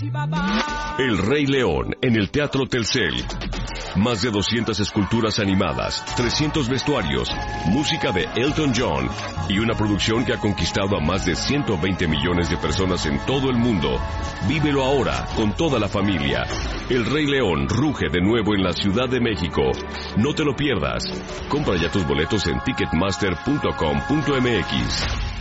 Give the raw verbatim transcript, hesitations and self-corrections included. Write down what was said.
El Rey León en el Teatro Telcel. Más de doscientas esculturas animadas, trescientos vestuarios, música de Elton John y una producción que ha conquistado a más de ciento veinte millones de personas en todo el mundo. Vívelo ahora con toda la familia. El Rey León ruge de nuevo en la Ciudad de México. No te lo pierdas. Compra ya tus boletos en ticketmaster punto com punto m x.